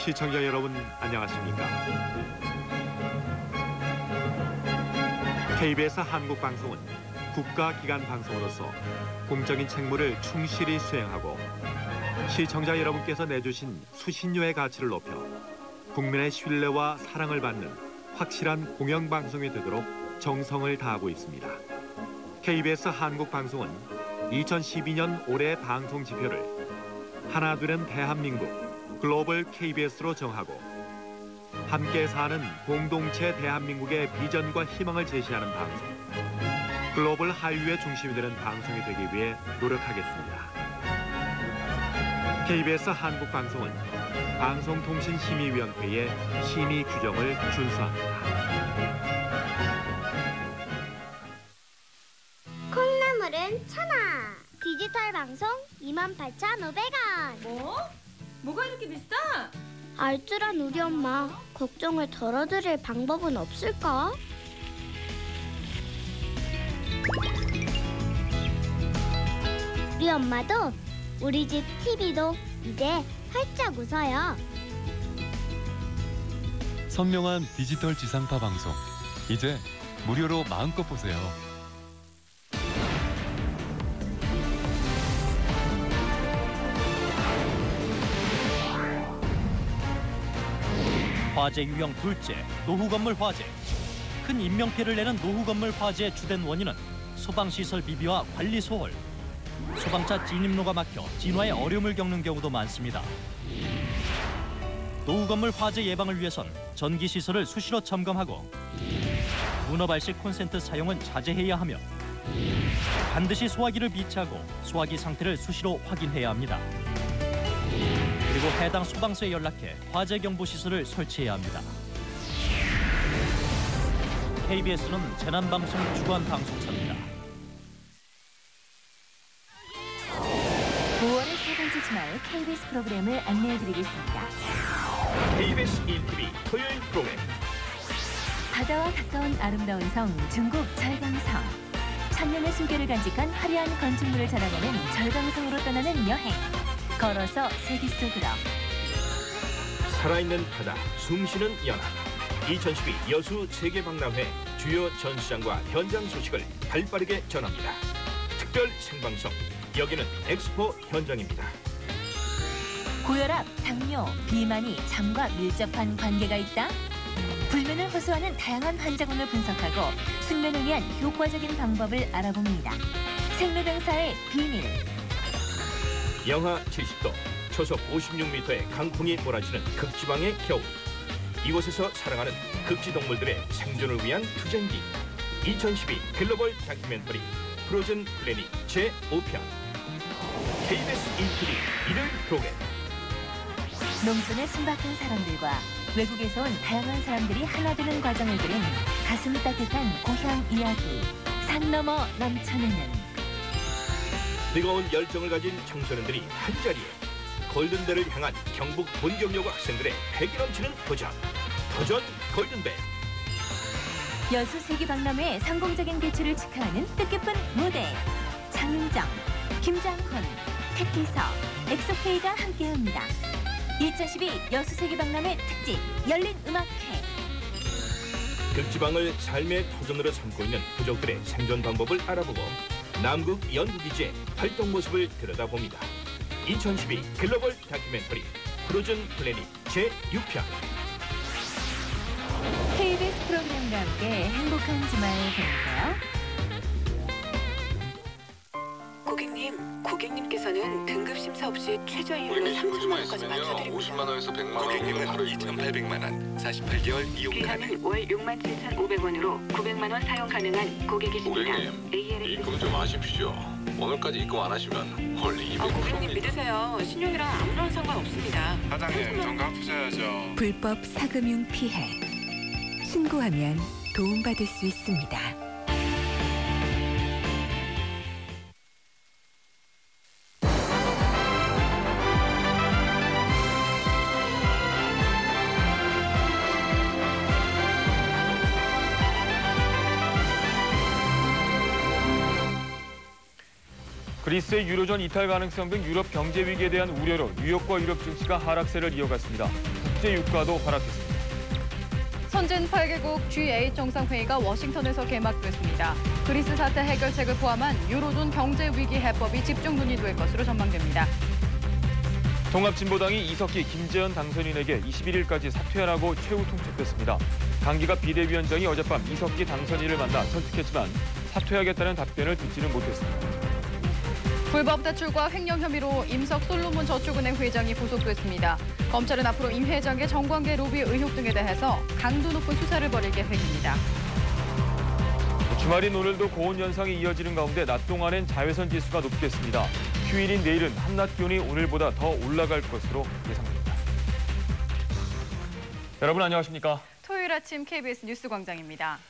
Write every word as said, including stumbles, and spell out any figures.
시청자 여러분 안녕하십니까? 케이비에스 한국방송은 국가기관 방송으로서 공적인 책무를 충실히 수행하고 시청자 여러분께서 내주신 수신료의 가치를 높여 국민의 신뢰와 사랑을 받는 확실한 공영방송이 되도록 정성을 다하고 있습니다. 케이비에스 한국방송은 이천십이 년 올해 방송 지표를 하나 되는 대한민국 글로벌 케이비에스로 정하고 함께 사는 공동체 대한민국의 비전과 희망을 제시하는 방송 글로벌 한류의 중심이 되는 방송이 되기 위해 노력하겠습니다. 케이비에스 한국방송은 방송통신심의위원회의 심의 규정을 준수합니다. 콩나물은 천하, 디지털 방송 이만 팔천오백 원. 뭐? 뭐가 이렇게 비싸? 알뜰한 우리 엄마, 걱정을 덜어드릴 방법은 없을까? 우리 엄마도 우리 집 티비도 이제 활짝 웃어요. 선명한 디지털 지상파 방송, 이제 무료로 마음껏 보세요. 화재 유형 둘째, 노후 건물 화재. 큰 인명피해를 내는 노후 건물 화재의 주된 원인은 소방시설 미비와 관리 소홀. 소방차 진입로가 막혀 진화에 어려움을 겪는 경우도 많습니다. 노후 건물 화재 예방을 위해선 전기 시설을 수시로 점검하고 문어 발식 콘센트 사용은 자제해야 하며 반드시 소화기를 비치하고 소화기 상태를 수시로 확인해야 합니다. 그리고 해당 소방서에 연락해 화재 경보 시설을 설치해야 합니다. 케이비에스는 재난방송 주관 방송사입니다. 구월의 세 번째 주말 케이비에스 프로그램을 안내해드리겠습니다. 케이비에스 일 티비 토요일 프로그램. 바다와 가까운 아름다운 성 중국 절강성. 천년의 숨결을 간직한 화려한 건축물을 자랑하는 절강성으로 떠나는 여행. 걸어서 세계 속으로. 살아있는 바다, 숨쉬는 연안. 이천십이 여수 세계박람회 주요 전시장과 현장 소식을 발빠르게 전합니다. 특별 생방송, 여기는 엑스포 현장입니다. 고혈압, 당뇨, 비만이 잠과 밀접한 관계가 있다? 불면을 호소하는 다양한 환자군을 분석하고 숙면을 위한 효과적인 방법을 알아봅니다. 생로병사의 비밀. 영하 칠십 도, 초속 오십육 미터의 강풍이 몰아치는 극지방의 겨울. 이곳에서 살아가는 극지동물들의 생존을 위한 투쟁기. 이천십이 글로벌 다큐멘터리 프로즌 플래닛 제오 편. 케이비에스 일 티비 일요일 프로그램. 농촌의 순박한 사람들과 외국에서 온 다양한 사람들이 하나 되는 과정을 그린 가슴 따뜻한 고향 이야기. 산 너머 남천에는 뜨거운 열정을 가진 청소년들이 한자리에 골든벨을 향한 경북 본경여고 학생들의 패기 넘치는 도전. 도전 골든벨. 여수 세계박람회 성공적인 개최를 축하하는 뜻깊은 무대. 장윤정, 김장훈, 택기서, 엑소페이가 함께합니다. 이천십이 여수 세계박람회 특집 열린 음악회. 극지방을 삶의 터전으로 삼고 있는 부족들의 생존 방법을 알아보고 남극 연구기지의 활동 모습을 들여다봅니다. 이천십이 글로벌 다큐멘터리 프로즌 플래닛 제육 편. 케이비에스 프로그램과 함께 행복한 주말 보내세요. 고객님, 고객님께서는 등급 심사 없이 최저이율로 삼천만 원까지 맞춰드립니다. 오십만 원에서 백만 원. 고객님은 이천팔백만 원. 사십팔 개월 이용 가능. 기간은 월 육만 칠천오백 원으로 구백만 원 사용 가능한 고객이십니다. 고객님, 에이엘에이 입금 좀 하십시오. 오늘까지 입금 안 하시면 월 이백 아, 고객님 프로입니다. 믿으세요. 신용이랑 아무런 상관없습니다. 사장님, 전 갚으셔야죠. 불법 사금융 피해. 신고하면 도움받을 수 있습니다. 그리스의 유로존 이탈 가능성 등 유럽 경제 위기에 대한 우려로 뉴욕과 유럽 증시가 하락세를 이어갔습니다. 국제 국제 유가도 하락했습니다. 선진 팔 개국 지 에잇 정상회의가 워싱턴에서 개막됐습니다. 그리스 사태 해결책을 포함한 유로존 경제 위기 해법이 집중 논의될 것으로 전망됩니다. 통합진보당이 이석기, 김재현 당선인에게 이십일 일까지 사퇴하라고 최후 통첩했습니다. 강기가 비대위원장이 어젯밤 이석기 당선인을 만나 설득했지만 사퇴하겠다는 답변을 듣지는 못했습니다. 불법 대출과 횡령 혐의로 임석 솔로몬 저축은행 회장이 구속됐습니다. 검찰은 앞으로 임 회장의 정관계 로비 의혹 등에 대해서 강도 높은 수사를 벌일 계획입니다. 주말인 오늘도 고온 현상이 이어지는 가운데 낮 동안엔 자외선 지수가 높겠습니다. 휴일인 내일은 한낮 기온이 오늘보다 더 올라갈 것으로 예상됩니다. 여러분 안녕하십니까? 토요일 아침 케이비에스 뉴스광장입니다.